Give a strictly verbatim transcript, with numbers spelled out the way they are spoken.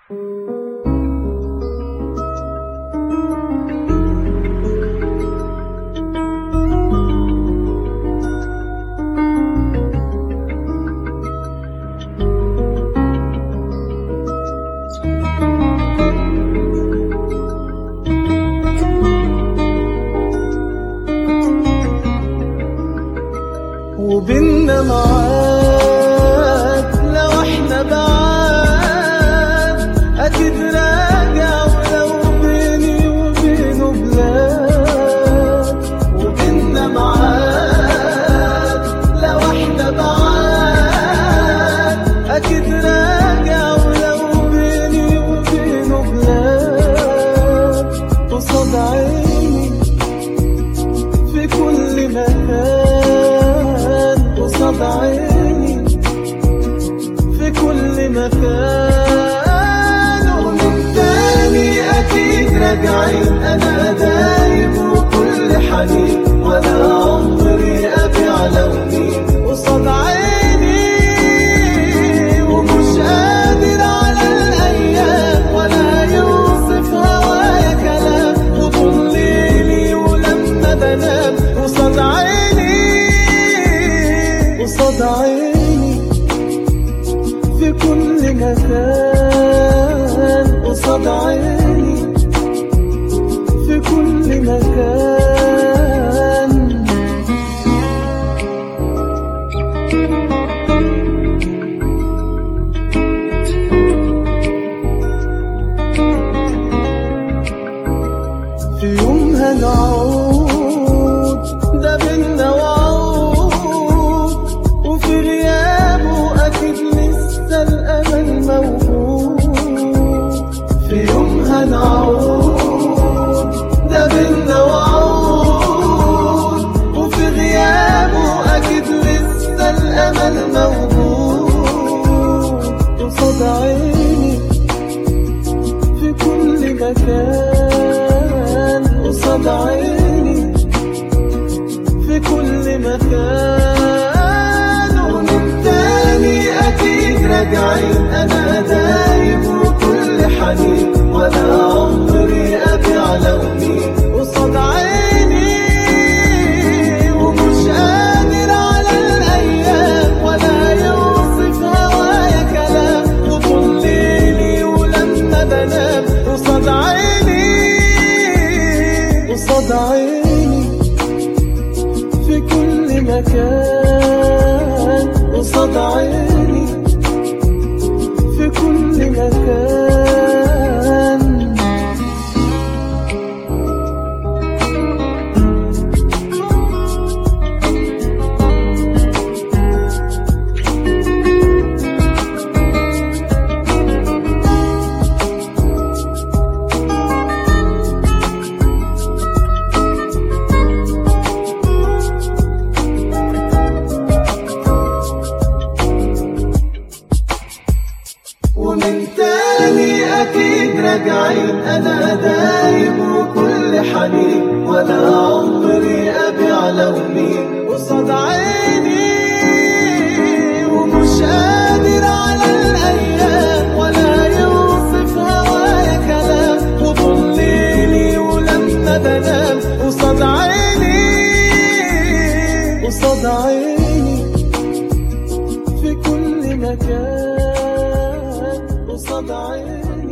وبيننا معاد لو احنا بعاد اكيد راجع، ولو بيني وبينه بلاد. وبيننا معاد لو احنا بعاد اكيد راجع، ولو بيني وبينه بلاد. قصاد عيني في كل مكان، قصاد عيني في كل مكان. ومن تاني أكيد راجعين، أنا دايب وكل حنين، ولا عمري أبيع لوني. قصاد عيني ومش قادر على الأيام، ولا يوصف هوايا كلام. وطول ليلي ولما بنام قصاد عيني، قصاد عيني في كل مكان. قصاد عيني في كل مكان. في يوم هنعود ده بينا وعود، وفي غيابه أكيد لسه الأمل موجود. في يوم هنعود ده بينا وعود، وفي غيابه أكيد لسه الأمل موجود. قصاد عيني في كل مكان، قصاد عيني في كل مكان. ومن تاني أكيد راجعين، أنا دايب وكل حنين، ولا عمري أبيع لوني. قصاد عيني ومش قادر على الأيام، ولا يوصف هوايا كلام. وطول ليلي ولما بنام قصاد عيني، قصاد عيني في كل مكان. قصاد عيني في كل مكان. ومن تاني أكيد راجعين، أنا دايب وكل حنين، ولا عمري أبيع لوني. قصاد عيني ومش قادر على الأيام، ولا يوصف هوايا كلام. وطول ليلي ولما بنام قصاد عيني، قصاد عيني في كل مكان. قصاد عيني